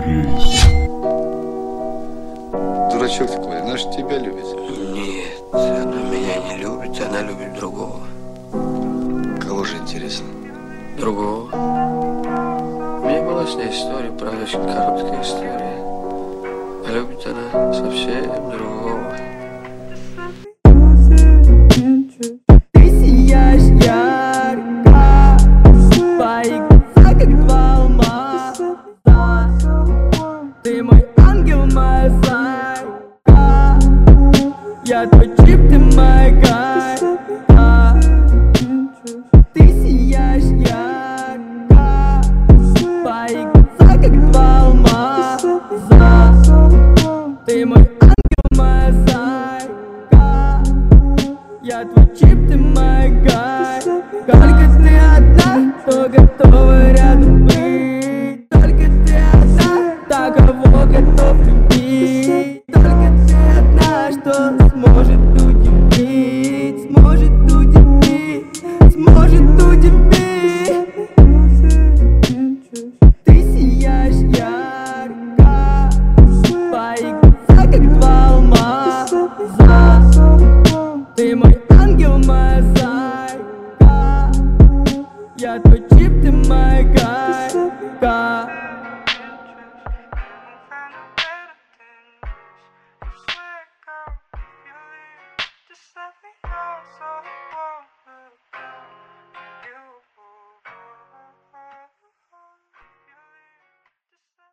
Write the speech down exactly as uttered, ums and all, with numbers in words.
Дурачок такой, она же тебя любит. Нет, она меня не любит, она любит другого. Кого же, интересно? Другого. У меня была с ней история, правда, очень короткая история. А любит она совсем другого. Ты сияешь ярко, твои глаза как два алмаза. Ты мой ангел, моя зайка, я твой чип, ты моя гайка. Ты сияешь ярко, твои глаза как два алмаза. Ты мой ангел, моя зайка, я твой чип, ты моя гайка. Только ты одна, кто готова рядом быть. Только ты одна, та, кого готов любить. Только ты одна, что сможет удивить. Сможет удивить, сможет удивить. Ты сияешь ярко, твои глаза как два алмаза. Ты мой ангел, моя зайка, я твой чип, ты моя